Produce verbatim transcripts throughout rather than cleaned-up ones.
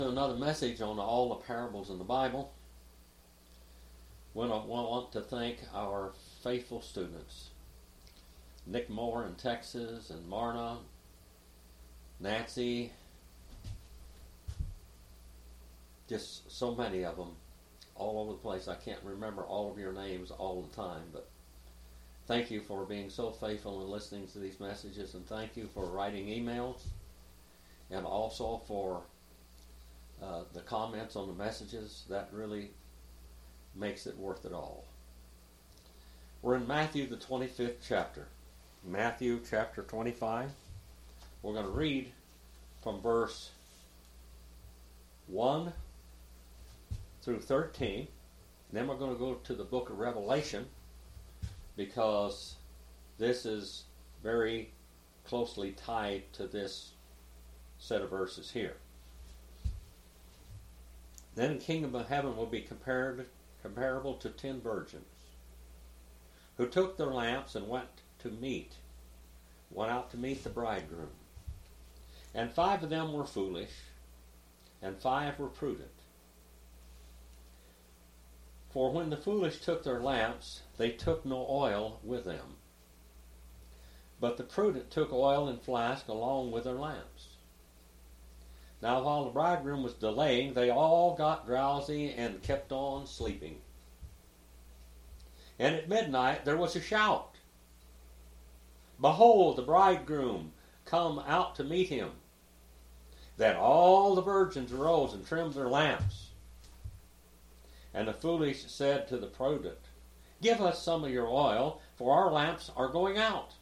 Another message on all the parables in the Bible. We want to thank our faithful students, Nick Moore in Texas, and Marna, Nancy, just so many of them all over the place. I can't remember all of your names all the time, but thank you for being so faithful in listening to these messages, and thank you for writing emails, and also for uh, the comments on the messages. That really makes it worth it all. We're in Matthew, the twenty-fifth chapter. Matthew chapter twenty-five. We're going to read from verse one through thirteen. Then we're going to go to the book of Revelation, because this is very closely tied to this set of verses here. Then the kingdom of heaven will be compared, comparable to ten virgins, who took their lamps and went to meet, went out to meet the bridegroom. And five of them were foolish, and five were prudent. For when the foolish took their lamps, they took no oil with them. But the prudent took oil in flask along with their lamps. Now while the bridegroom was delaying, they all got drowsy and kept on sleeping. And at midnight there was a shout, "Behold, the bridegroom come out to meet him." Then all the virgins arose and trimmed their lamps. And the foolish said to the prudent, "Give us some of your oil, for our lamps are going out."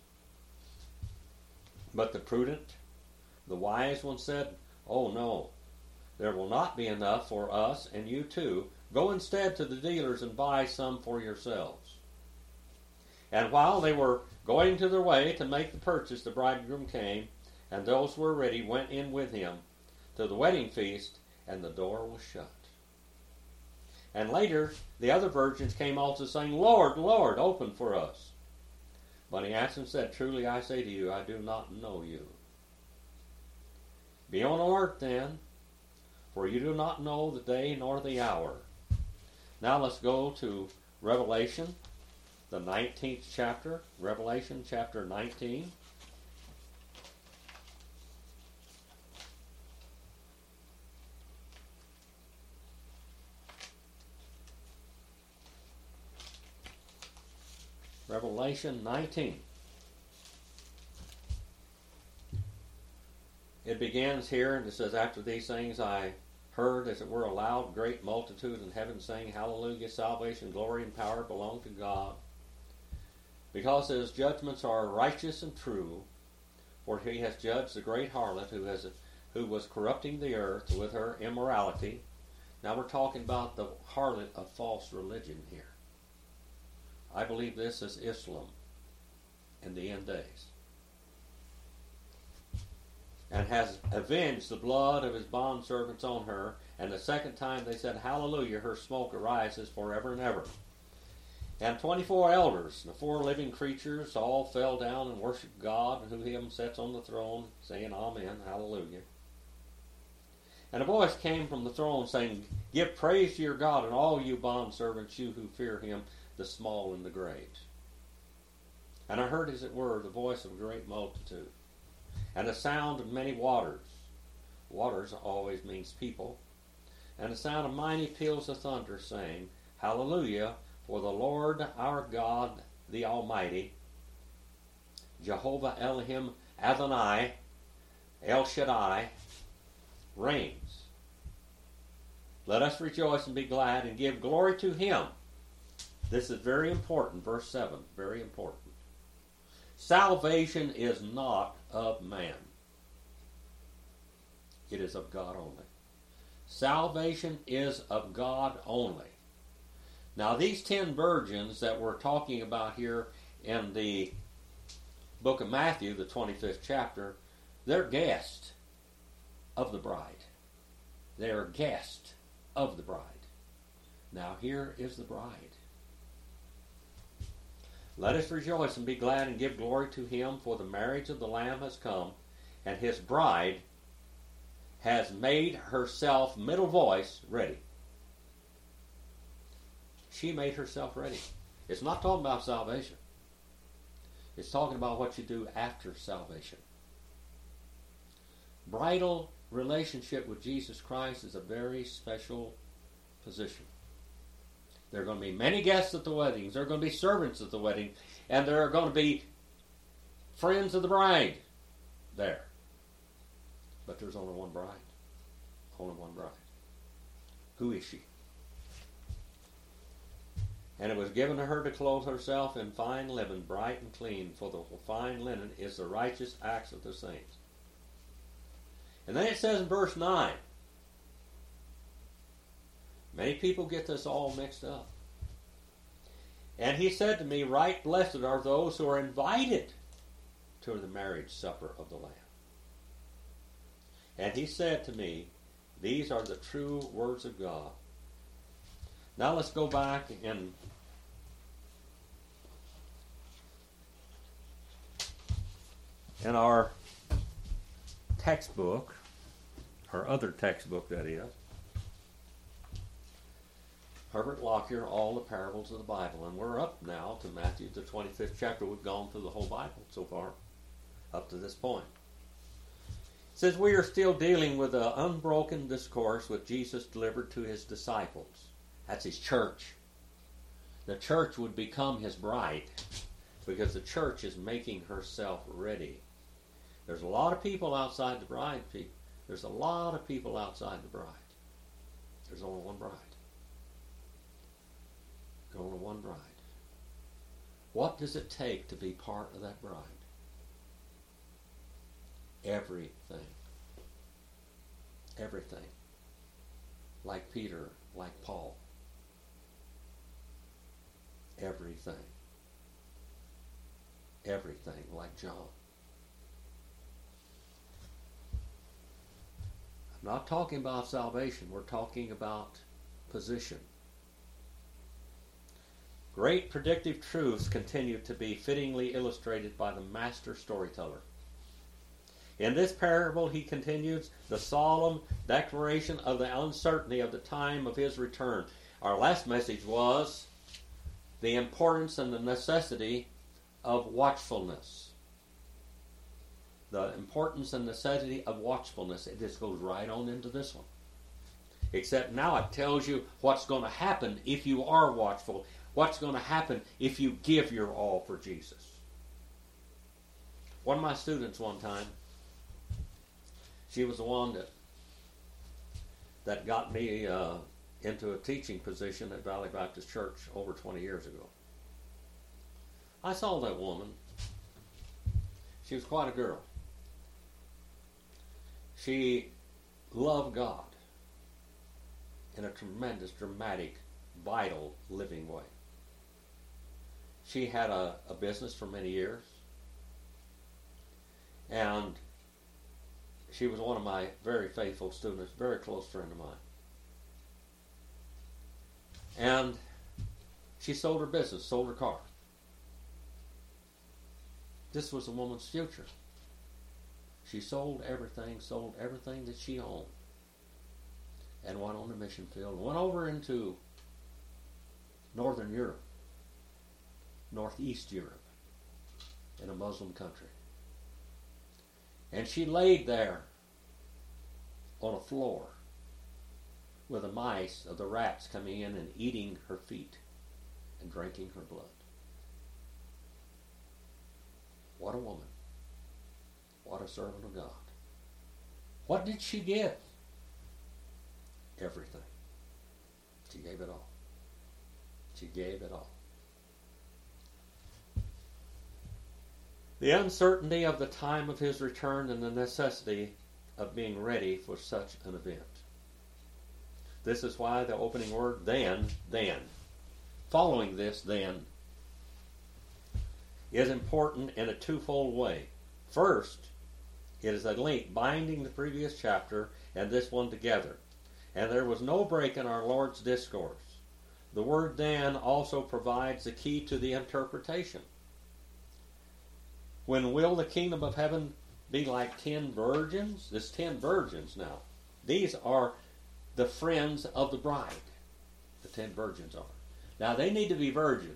But the prudent, the wise one, said, "Oh no, there will not be enough for us and you too. Go instead to the dealers and buy some for yourselves." And while they were going to their way to make the purchase, the bridegroom came, and those who were ready went in with him to the wedding feast, and the door was shut. And later the other virgins came also, saying, "Lord, Lord, open for us." But he answered and said, "Truly I say to you, I do not know you. Be on alert then, for you do not know the day nor the hour." Now let's go to Revelation, the nineteenth chapter. Revelation chapter nineteen. Revelation nineteen. It begins here, and it says, "After these things I heard, as it were, a loud, great multitude in heaven saying, Hallelujah, salvation, glory, and power belong to God. Because his judgments are righteous and true, for he has judged the great harlot who has who was corrupting the earth with her immorality." Now we're talking about the harlot of false religion here. I believe this is Islam in the end days. "And has avenged the blood of his bondservants on her. And the second time they said, Hallelujah, her smoke arises forever and ever. And twenty-four elders, the four living creatures, all fell down and worshiped God, who him sits on the throne, saying, Amen, Hallelujah. And a voice came from the throne, saying, Give praise to your God, and all you bondservants, you who fear him, the small and the great. And I heard, as it were, the voice of a great multitude, and the sound of many waters." Waters always means people. "And the sound of mighty peals of thunder, saying, Hallelujah, for the Lord our God, the Almighty, Jehovah Elohim Adonai, El Shaddai, reigns. Let us rejoice and be glad and give glory to him." This is very important, verse seven, very important. "Salvation is not of man. It is of God only." Salvation is of God only. Now these ten virgins that we're talking about here in the book of Matthew, the twenty-fifth chapter, they're guests of the bride. They are guests of the bride. Now here is the bride. "Let us rejoice and be glad and give glory to him, for the marriage of the Lamb has come, and his bride has made herself, middle voice, ready. She made herself ready. It's not talking about salvation. It's talking about what you do after salvation. Bridal relationship with Jesus Christ is a very special position. There are going to be many guests at the weddings. There are going to be servants at the wedding. And there are going to be friends of the bride there. But there's only one bride. Only one bride. Who is she? And it was given to her to clothe herself in fine linen, bright and clean, for the fine linen is the righteous acts of the saints. And then it says in verse nine, many people get this all mixed up. And he said to me, right blessed are those who are invited to the marriage supper of the Lamb. And he said to me, these are the true words of God. Now let's go back and in our textbook, our other textbook that is, Herbert Lockyer, All the Parables of the Bible. And we're up now to Matthew, the twenty-fifth chapter. We've gone through the whole Bible so far, up to this point. It says, we are still dealing with an unbroken discourse which Jesus delivered to his disciples. That's his church. The church would become his bride because the church is making herself ready. There's a lot of people outside the bride. There's a lot of people outside the bride. There's only one bride. There's only one bride. What does it take to be part of that bride? Everything. Everything. Like Peter, like Paul. Everything. Everything, like John. I'm not talking about salvation. We're talking about position. Great predictive truths continue to be fittingly illustrated by the master storyteller. In this parable, he continues the solemn declaration of the uncertainty of the time of his return. Our last message was the importance and the necessity of watchfulness. The importance and necessity of watchfulness. It just goes right on into this one. Except now it tells you what's going to happen if you are watchful. What's going to happen if you give your all for Jesus. One of my students one time, she was the one that that got me uh, into a teaching position at Valley Baptist Church over twenty years ago. I saw that woman. She was quite a girl. She loved God in a tremendous, dramatic, vital, living way. She had a, a business for many years. And she was one of my very faithful students, very close friend of mine. And she sold her business, sold her car. This was a woman's future. She sold everything, sold everything that she owned, and went on the mission field, went over into Northern Europe, Northeast Europe, in a Muslim country. And she laid there on a floor with the mice of the rats coming in and eating her feet and drinking her blood. What a woman. What a servant of God. What did she give? Everything. She gave it all. She gave it all. The uncertainty of the time of his return and the necessity of being ready for such an event. This is why the opening word, then, then, following this, then, is important in a twofold way. First, it is a link binding the previous chapter and this one together. And there was no break in our Lord's discourse. The word then also provides the key to the interpretation. When will the kingdom of heaven be like ten virgins? There's ten virgins now. These are the friends of the bride. The ten virgins are. Now they need to be virgins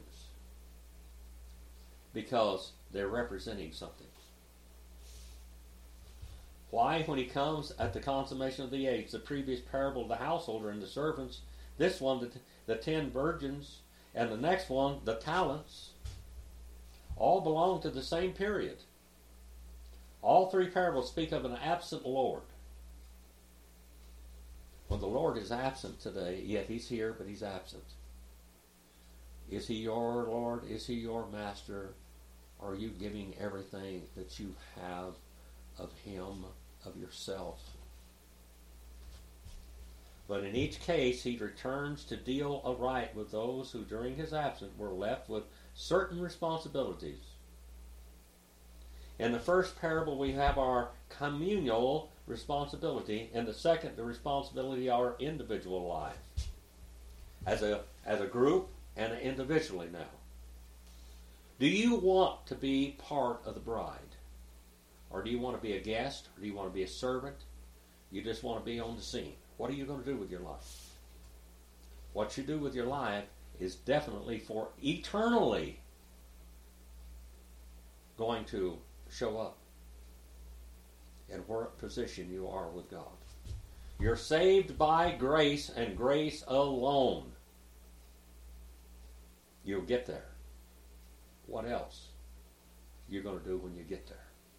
because they're representing something. Why? When he comes at the consummation of the age, the previous parable of the householder and the servants, this one, the, the ten virgins, and the next one, the talents, all belong to the same period. All three parables speak of an absent Lord. Well, the Lord is absent today, yet he's here, but he's absent. Is he your Lord? Is he your master? Are you giving everything that you have of him, of yourself? But in each case, he returns to deal aright with those who during his absence were left with certain responsibilities. In the first parable, we have our communal responsibility. In the second, the responsibility of our individual life. As a, as a group and individually now. Do you want to be part of the bride? Or do you want to be a guest? Or do you want to be a servant? You just want to be on the scene. What are you going to do with your life? What you do with your life is definitely for eternally going to show up in what position you are with God. You're saved by grace and grace alone. You'll get there. What else you're going to do when you get there?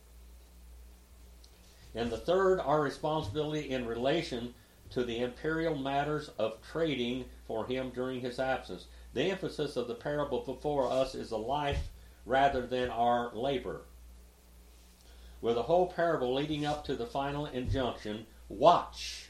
And the third, our responsibility in relation to the imperial matters of trading for him during his absence. The emphasis of the parable before us is a life rather than our labor. With the whole parable leading up to the final injunction, watch.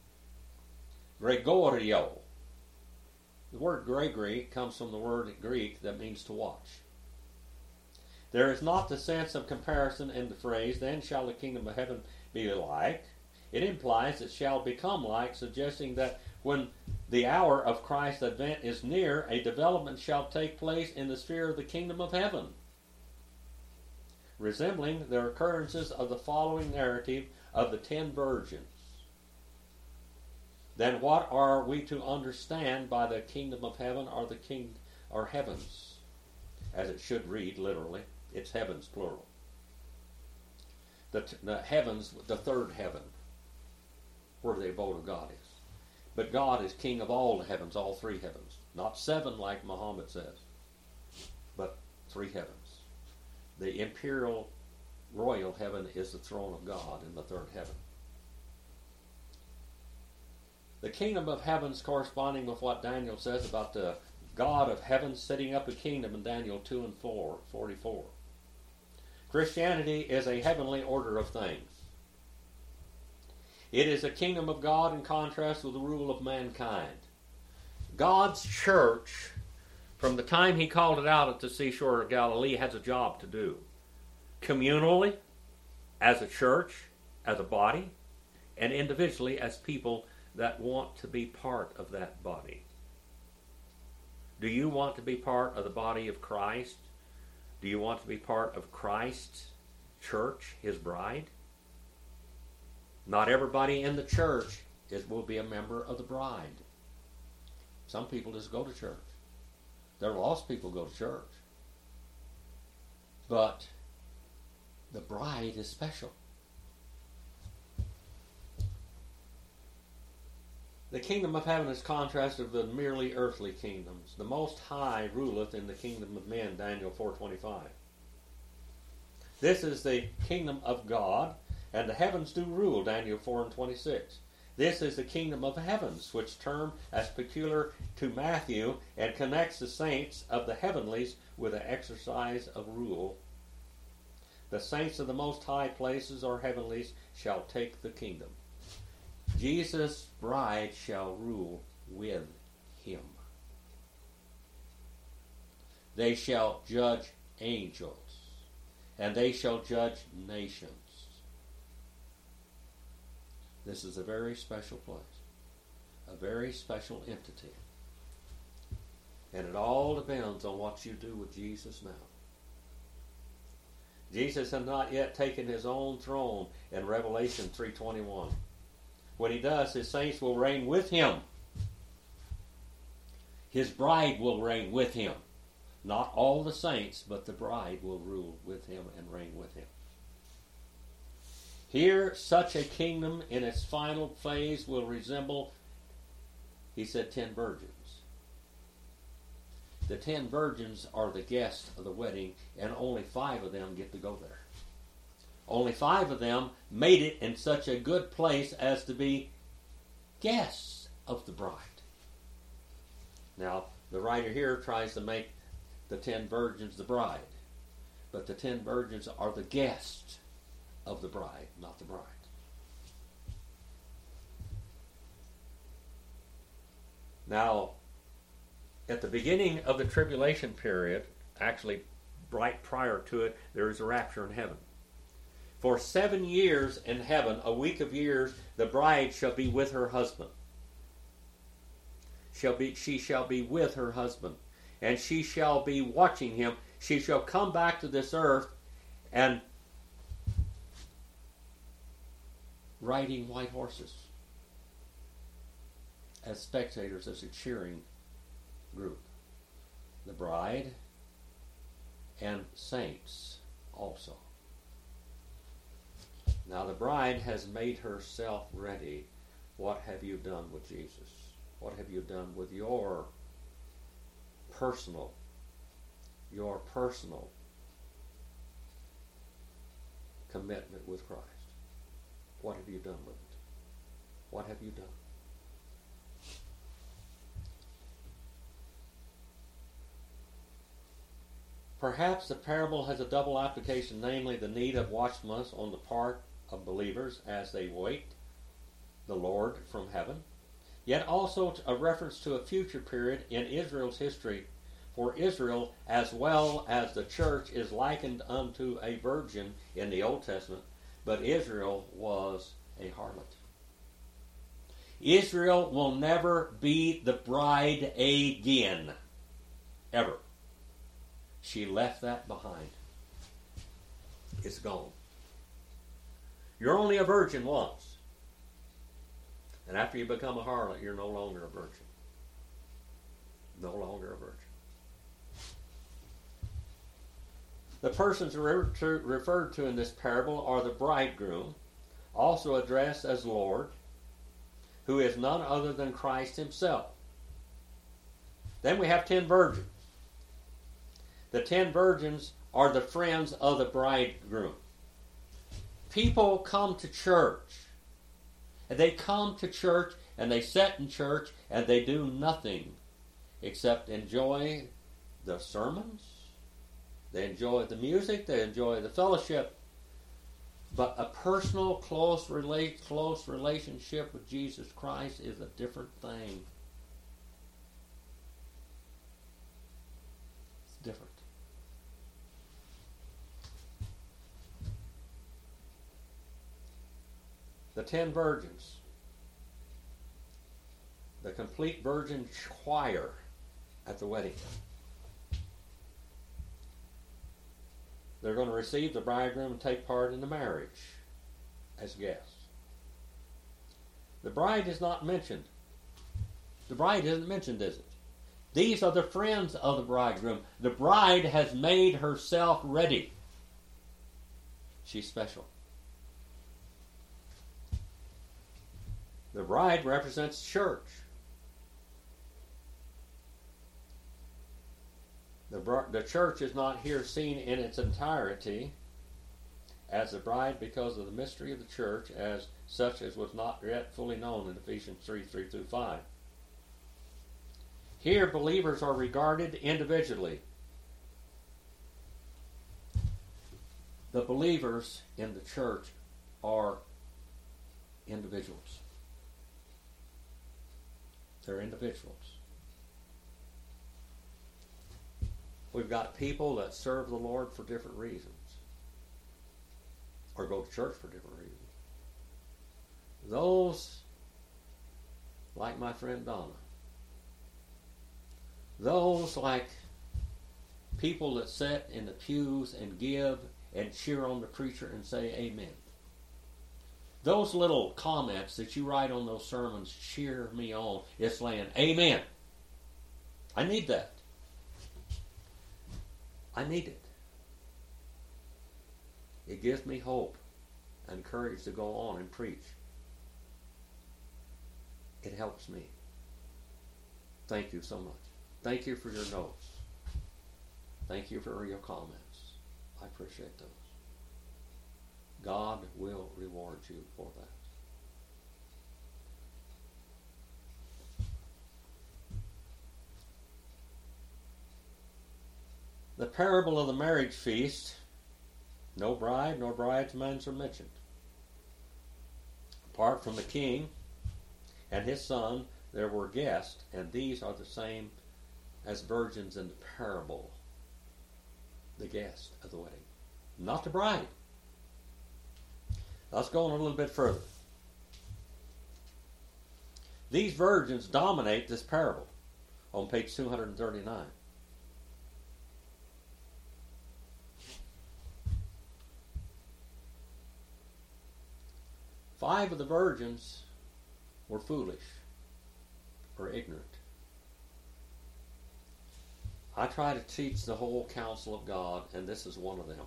Gregorio. The word Gregory comes from the word Greek that means to watch. There is not the sense of comparison in the phrase, then shall the kingdom of heaven be like. It implies it shall become like, suggesting that when the hour of Christ's advent is near, a development shall take place in the sphere of the kingdom of heaven, resembling the occurrences of the following narrative of the ten virgins. Then what are we to understand by the kingdom of heaven or the king or heavens? As it should read literally. It's heavens plural. The, the heavens, the third heaven, where the abode of God is. But God is king of all the heavens, all three heavens. Not seven like Muhammad says, but three heavens. The imperial royal heaven is the throne of God in the third heaven. The kingdom of heavens corresponding with what Daniel says about the God of heaven setting up a kingdom in Daniel two and four, forty-four. Christianity is a heavenly order of things. It is a kingdom of God in contrast with the rule of mankind. God's church, from the time he called it out at the seashore of Galilee, has a job to do. Communally, as a church, as a body, and individually as people that want to be part of that body. Do you want to be part of the body of Christ? Do you want to be part of Christ's church, his bride? Not everybody in the church is, will be a member of the bride. Some people just go to church. There are lost people who go to church. But the bride is special. The kingdom of heaven is contrasted with the merely earthly kingdoms. The Most High ruleth in the kingdom of men, Daniel four twenty-five. This is the kingdom of God, and the heavens do rule, Daniel four and twenty-six. This is the kingdom of heavens, which term as peculiar to Matthew, and connects the saints of the heavenlies with the exercise of rule. The saints of the most high places or heavenlies shall take the kingdom. Jesus' bride shall rule with him. They shall judge angels, and they shall judge nations. This is a very special place, a very special entity. And it all depends on what you do with Jesus now. Jesus had not yet taken his own throne in Revelation three twenty-one. when he does, his saints will reign with him. His bride will reign with him. Not all the saints, but the bride will rule with him and reign with him. Here, such a kingdom in its final phase will resemble, he said, ten virgins. The ten virgins are the guests of the wedding, and only five of them get to go there. Only five of them made it in such a good place as to be guests of the bride. Now, the writer here tries to make the ten virgins the bride, but the ten virgins are the guests of the bride, not the bride. Now, at the beginning of the tribulation period, actually right prior to it, there is a rapture in heaven. For seven years in heaven, a week of years, the bride shall be with her husband. Shall be, she shall be with her husband, and she shall be watching him. She shall come back to this earth and riding white horses as spectators, as a cheering group. The bride and saints also. Now the bride has made herself ready. What have you done with Jesus? What have you done with your personal, your personal commitment with Christ? What have you done with it? What have you done? Perhaps the parable has a double application, namely the need of watchfulness on the part of believers as they wait the Lord from heaven, yet also a reference to a future period in Israel's history. For Israel, as well as the church, is likened unto a virgin in the Old Testament, but Israel was a harlot. Israel will never be the bride again, ever. She left that behind. It's gone. You're only a virgin once. And after you become a harlot, you're no longer a virgin. No longer a virgin. The persons referred to in this parable are the bridegroom, also addressed as Lord, who is none other than Christ himself. Then we have ten virgins. The ten virgins are the friends of the bridegroom. People come to church. And they come to church and they sit in church and they do nothing except enjoy the sermons. They enjoy the music. They enjoy the fellowship. But a personal, close, relate, close relationship with Jesus Christ is a different thing. It's different. The ten virgins, the complete virgin choir at the wedding. They're going to receive the bridegroom and take part in the marriage as guests. The bride is not mentioned. The bride isn't mentioned, is it? These are the friends of the bridegroom. The bride has made herself ready. She's special. The bride represents church. The, the church is not here seen in its entirety as the bride because of the mystery of the church as such as was not yet fully known in Ephesians three, three through five. Here believers are regarded individually. The believers in the church are individuals. They're individuals. We've got people that serve the Lord for different reasons, or go to church for different reasons. Those, like my friend Donna, those like people that sit in the pews and give and cheer on the preacher and say amen. Those little comments that you write on those sermons cheer me on. It's saying, amen. I need that. I need it. It gives me hope and courage to go on and preach. It helps me. Thank you so much. Thank you for your notes. Thank you for your comments. I appreciate those. God will reward you for that. The parable of the marriage feast, no bride nor bridesmaids are mentioned. Apart from the king and his son, there were guests, and these are the same as virgins in the parable. The guest of the wedding, not the bride. Let's go on a little bit further. These virgins dominate this parable on page two hundred thirty-nine. Five of the virgins were foolish or ignorant. I try to teach the whole counsel of God, and this is one of them.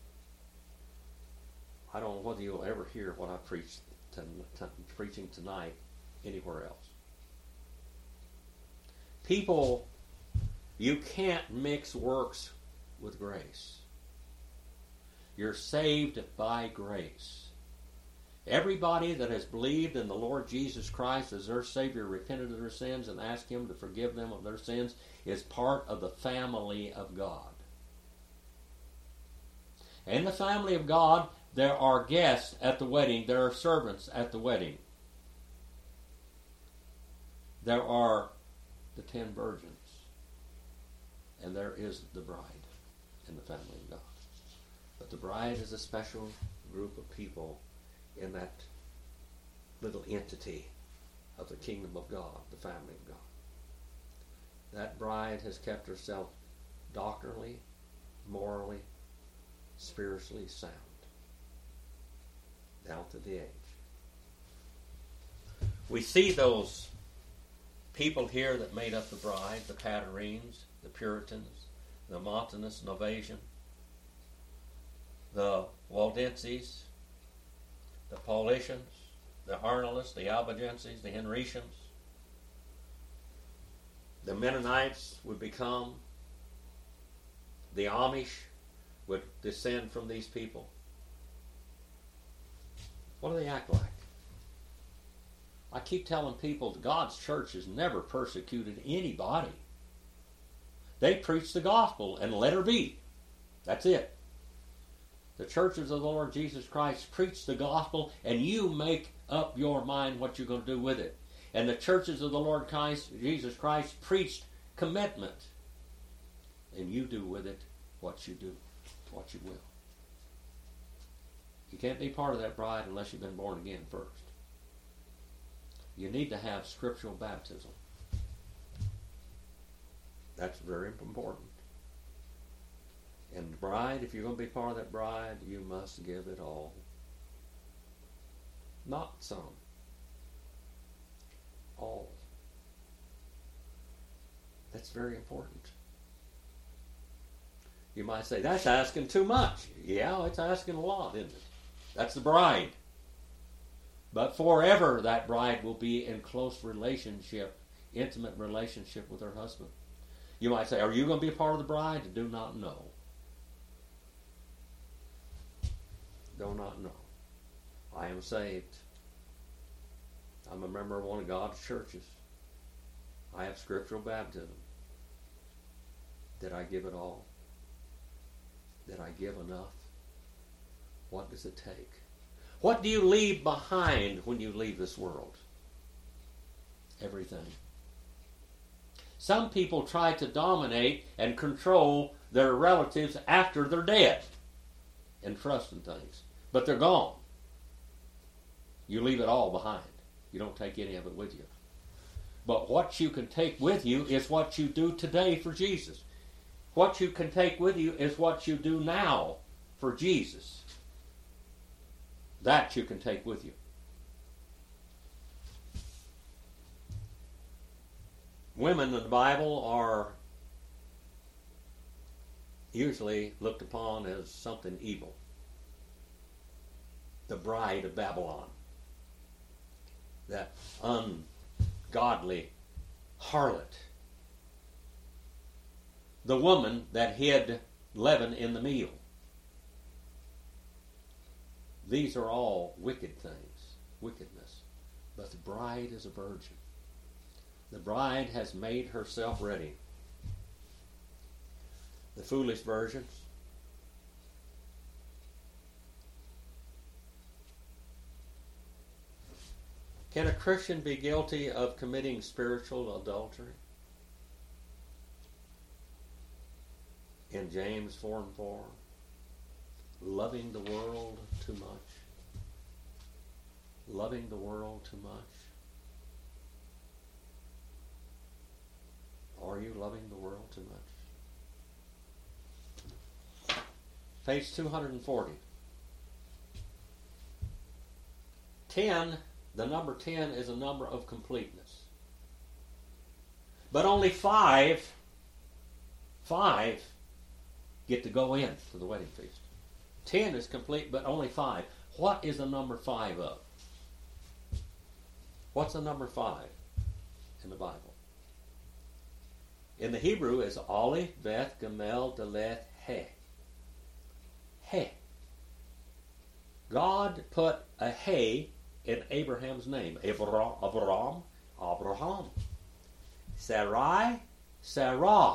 I don't know whether you'll ever hear what I preach to, to, preaching tonight anywhere else. People, you can't mix works with grace. You're saved by grace. Everybody that has believed in the Lord Jesus Christ as their Savior, repented of their sins, and asked Him to forgive them of their sins, is part of the family of God. In the family of God, there are guests at the wedding. There are servants at the wedding. There are the ten virgins. And there is the bride in the family of God. But the bride is a special group of people in that little entity of the kingdom of God, the family of God. That bride has kept herself doctrinally, morally, spiritually sound down to the age. We see those people here that made up the bride, the Patarines, the Puritans, the Montanists, Novatian, the Waldenses, the Paulicians, the Arnoldists, the Albigenses, the Henricians. The Mennonites would become, the Amish would descend from these people. What do they act like? I keep telling people God's church has never persecuted anybody. They preach the gospel and let her be. That's it. The churches of the Lord Jesus Christ preach the gospel, and you make up your mind what you're going to do with it. And the churches of the Lord Christ, Jesus Christ preached commitment, and you do with it what you do, what you will. You can't be part of that bride unless you've been born again first. You need to have scriptural baptism. That's very important. And the bride, if you're going to be part of that bride, you must give it all. Not some. All. That's very important. You might say, that's asking too much. Yeah, it's asking a lot, isn't it? That's the bride. But forever that bride will be in close relationship, intimate relationship with her husband. You might say, are you going to be a part of the bride? I do not know. Do not know. I am saved. I'm a member of one of God's churches. I have scriptural baptism. Did I give it all? Did I give enough? What does it take? What do you leave behind when you leave this world? Everything. Some people try to dominate and control their relatives after they're dead and trust in things. But they're gone. You leave it all behind. You don't take any of it with you. But what you can take with you is what you do today for Jesus. What you can take with you is what you do now for Jesus. That you can take with you. Women in the Bible are usually looked upon as something evil. The bride of Babylon. That ungodly harlot. The woman that hid leaven in the meal. These are all wicked things, wickedness. But the bride is a virgin. The bride has made herself ready. The foolish virgins. Can a Christian be guilty of committing spiritual adultery? In James four and four, loving the world too much. Loving the world too much. Are you loving the world too much? Page two hundred forty. Ten, the number ten is a number of completeness. But only five, five get to go in to the wedding feast. Ten is complete, but only five. What is the number five of? What's the number five in the Bible? In the Hebrew is Aleph, Beth, Gamel, Dalet, He. He. God put a He in Abraham's name. Abraham, Abraham, Abraham. Sarai, Sarah.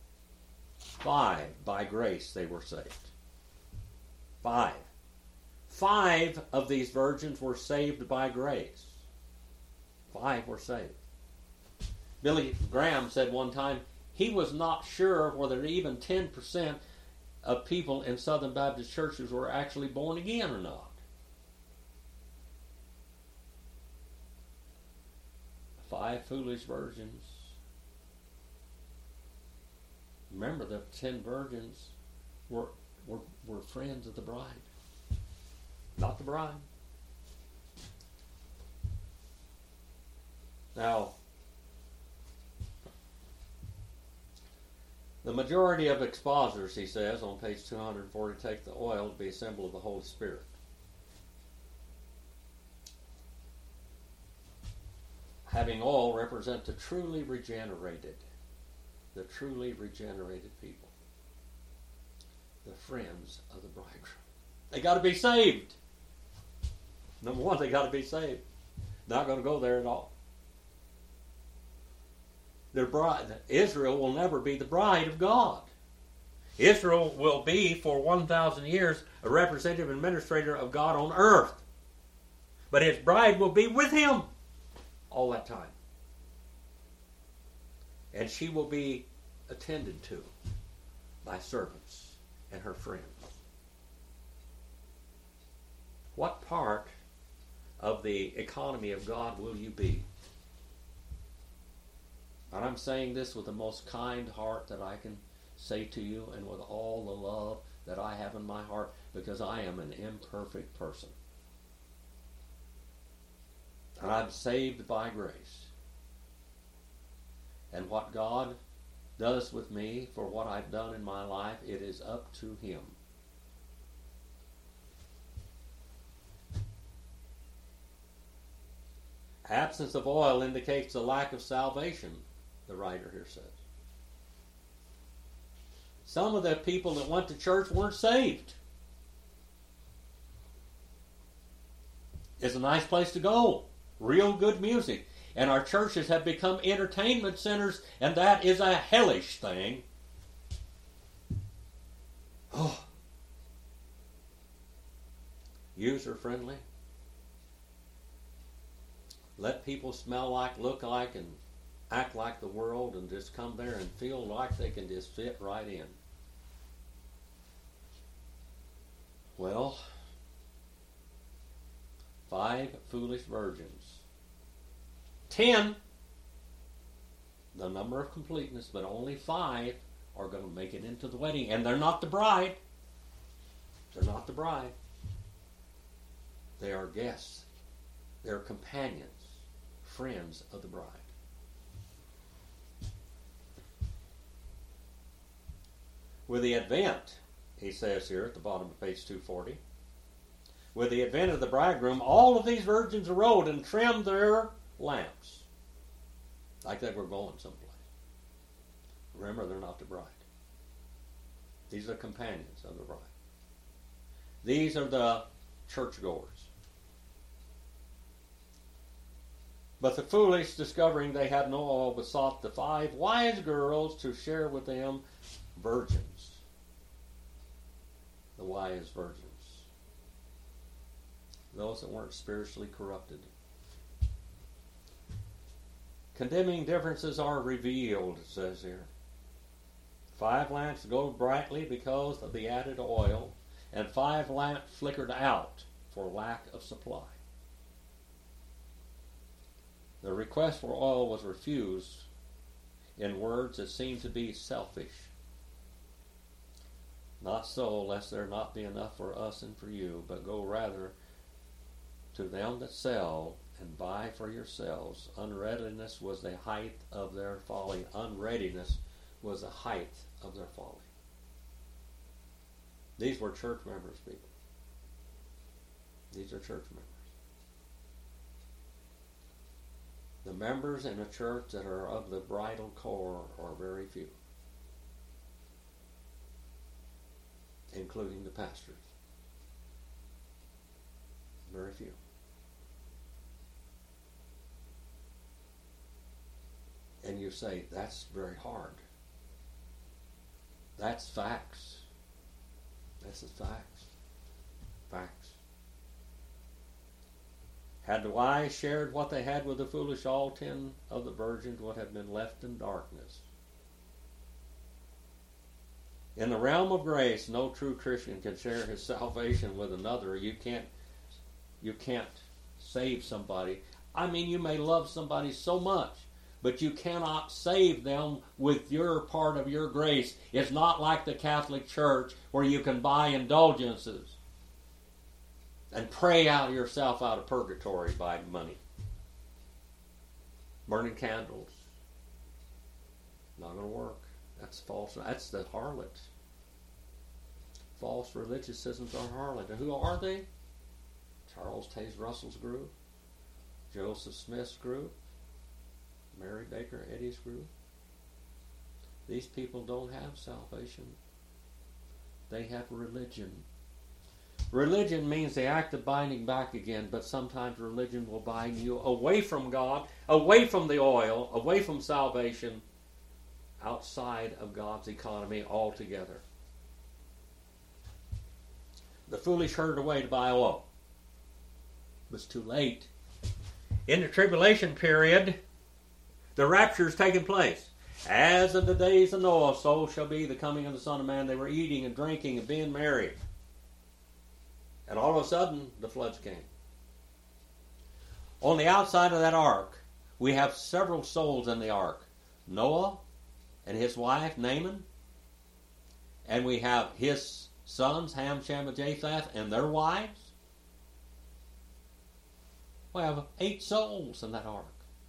Five, by grace they were saved. Five. Five of these virgins were saved by grace. Five were saved. Billy Graham said one time he was not sure whether even ten percent of people in Southern Baptist churches were actually born again or not. Five foolish virgins. Remember, the ten virgins were, were, were friends of the bride, not the bride. Now, the majority of expositors, he says, on page two hundred forty, take the oil to be a symbol of the Holy Spirit. Having oil represent the truly regenerated, the truly regenerated people, the friends of the bridegroom. They got to be saved. Number one, they got to be saved. Not going to go there at all. Their bride, Israel will never be the bride of God. Israel will be, for one thousand years, a representative administrator of God on earth. But his bride will be with him all that time. And she will be attended to by servants and her friends. What part of the economy of God will you be? And I'm saying this with the most kind heart that I can say to you, and with all the love that I have in my heart, because I am an imperfect person. And I'm saved by grace. And what God does with me for what I've done in my life, it is up to Him. Absence of oil indicates the lack of salvation, the writer here says. Some of the people that went to church weren't saved. It's a nice place to go. Real good music. And our churches have become entertainment centers, and that is a hellish thing. Oh. User friendly. Let people smell like, look like, and act like the world, and just come there and feel like they can just fit right in. Well, five foolish virgins. Ten, the number of completeness, but only five are going to make it into the wedding. And they're not the bride. They're not the bride. They are guests. They're companions, friends of the bride. With the advent, he says here at the bottom of page two forty, with the advent of the bridegroom, all of these virgins arose and trimmed their lamps, like they were going someplace. Remember, they're not the bride. These are companions of the bride. These are the churchgoers. But the foolish, discovering they had no oil, besought the five wise girls to share with them virgins. The wise virgins. Those that weren't spiritually corrupted. Condemning differences are revealed, it says here. Five lamps glowed brightly because of the added oil, and five lamps flickered out for lack of supply. The request for oil was refused in words that seemed to be selfish. Not so, lest there not be enough for us and for you, but go rather to them that sell and buy for yourselves. Unreadiness was the height of their folly. Unreadiness was the height of their folly. These were church members, people. These are church members. The members in a church that are of the bridal core are very few, including the pastors. Very few. And you say, that's very hard. That's facts. That's the facts. Facts. Had the wise shared what they had with the foolish, all ten of the virgins would have been left in darkness. In the realm of grace, no true Christian can share his salvation with another. You can't, you can't save somebody. I mean, you may love somebody so much, but you cannot save them with your part of your grace. It's not like the Catholic Church where you can buy indulgences and pray out yourself out of purgatory by money. Burning candles. Not going to work. That's false. That's the harlot. False religious systems are harlot. And who are they? Charles Taze Russell's group, Joseph Smith's group, Mary Baker Eddy's group. These people don't have salvation. They have religion. Religion means the act of binding back again, but sometimes religion will bind you away from God, away from the oil, away from salvation, outside of God's economy altogether. The foolish hurried away to buy oil. It was too late. In the tribulation period, the rapture is taking place. As in the days of Noah, so shall be the coming of the Son of Man. They were eating and drinking and being merry. And all of a sudden, the floods came. On the outside of that ark, we have several souls in the ark. Noah and his wife, Naaman. And we have his sons, Ham, Shem, and Japheth, and their wives. We have eight souls in that ark.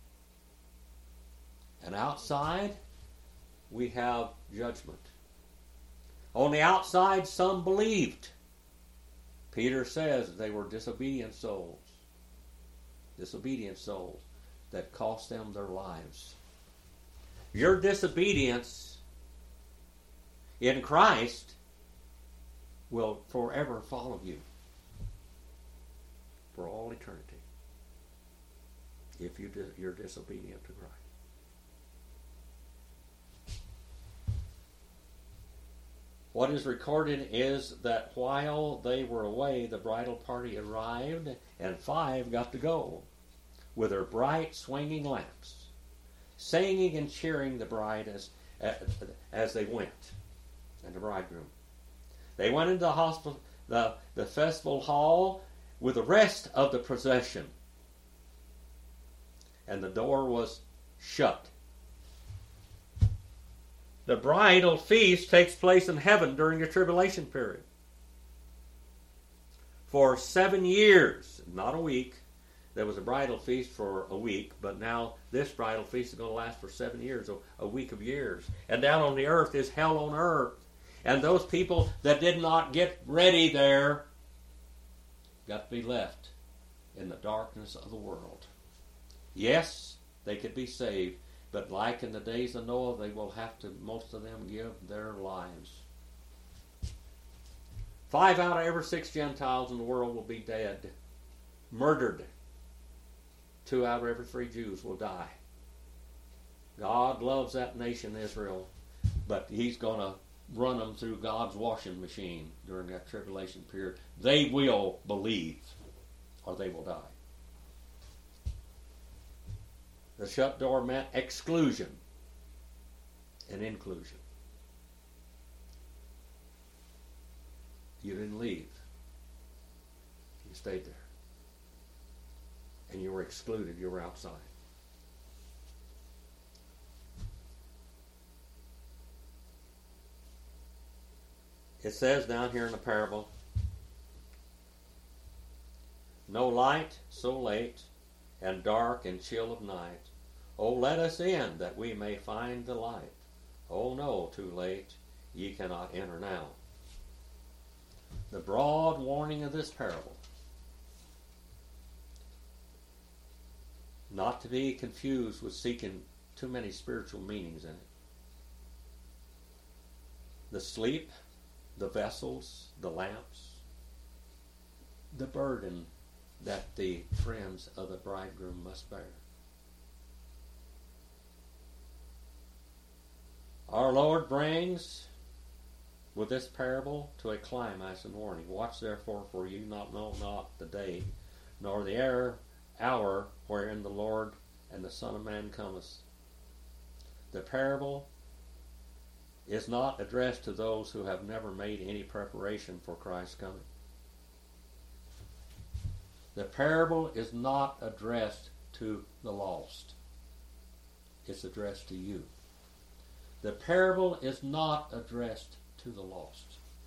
And outside, we have judgment. On the outside, some believed. Peter says they were disobedient souls. Disobedient souls that cost them their lives. Your disobedience in Christ will forever follow you for all eternity if you you're disobedient to Christ. What is recorded is that while they were away, the bridal party arrived, and five got to go with their bright swinging lamps, singing and cheering the bride as, as they went, and the bridegroom. They went into the, hospital, the, the festival hall with the rest of the procession, and the door was shut. The bridal feast takes place in heaven during the tribulation period. For seven years, not a week. There was a bridal feast for a week, but now this bridal feast is going to last for seven years, a, a week of years. And down on the earth is hell on earth. And those people that did not get ready there got to be left in the darkness of the world. Yes, they could be saved, but like in the days of Noah, they will have to, most of them, give their lives. Five out of every six Gentiles in the world will be dead, murdered. Two out of every three Jews will die. God loves that nation, Israel, but He's going to run them through God's washing machine during that tribulation period. They will believe, or they will die. The shut door meant exclusion and inclusion. You didn't leave. You stayed there. And you were excluded. You were outside. It says down here in the parable, no light so late, and dark and chill of night. Oh, let us in, that we may find the light. Oh, no, too late, ye cannot enter now. The broad warning of this parable, not to be confused with seeking too many spiritual meanings in it. The sleep, the vessels, the lamps, the burden that the friends of the bridegroom must bear. Our Lord brings with this parable to a climax and warning. Watch therefore, for you not know not the day, nor the hour, hour wherein the Lord and the Son of Man cometh. The parable is not addressed to those who have never made any preparation for Christ's coming. The parable is not addressed to the lost. It's addressed to you. The parable is not addressed to the lost,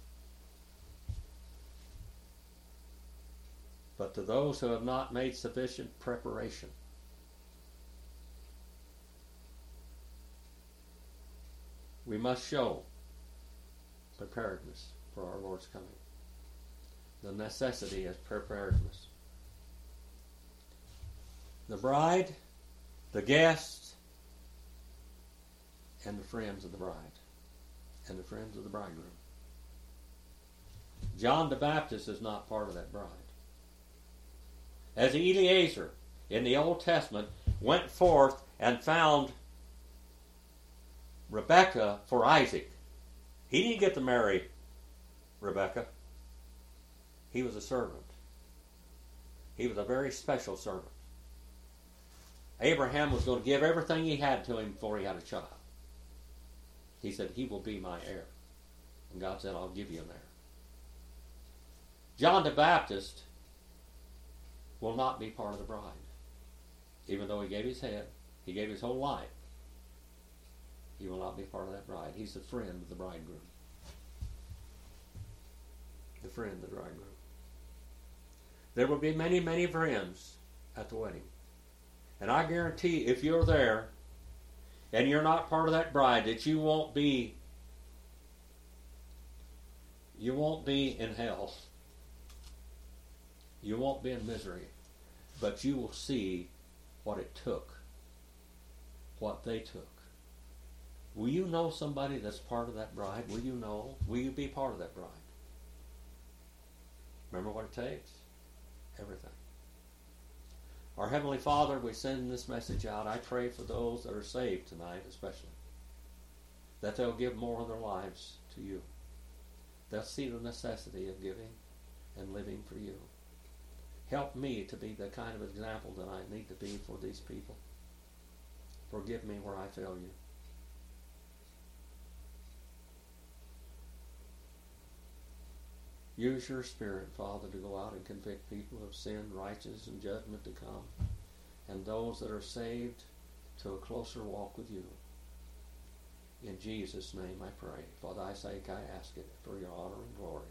but to those who have not made sufficient preparation. We must show preparedness for our Lord's coming. The necessity is preparedness. The bride, the guests, and the friends of the bride, and the friends of the bridegroom. John the Baptist is not part of that bride. As Eliezer in the Old Testament went forth and found Rebekah for Isaac, he didn't get to marry Rebekah. He was a servant. He was a very special servant. Abraham was going to give everything he had to him before he had a child. He said, he will be my heir. And God said, I'll give you an heir. John the Baptist will not be part of the bride. Even though he gave his head, he gave his whole life, he will not be part of that bride. He's the friend of the bridegroom. The friend of the bridegroom. There will be many, many friends at the wedding. And I guarantee if you're there and you're not part of that bride, that you won't be you won't be in hell. You won't be in misery. But you will see what it took. What they took. Will you know somebody that's part of that bride? Will you know? Will you be part of that bride? Remember what it takes? Everything. Our Heavenly Father, we send this message out. I pray for those that are saved tonight especially, that they'll give more of their lives to you. They'll see the necessity of giving and living for you. Help me to be the kind of example that I need to be for these people. Forgive me where I fail you. Use your Spirit, Father, to go out and convict people of sin, righteousness, and judgment to come, and those that are saved to a closer walk with you. In Jesus' name I pray. For thy sake I ask it, for your honor and glory.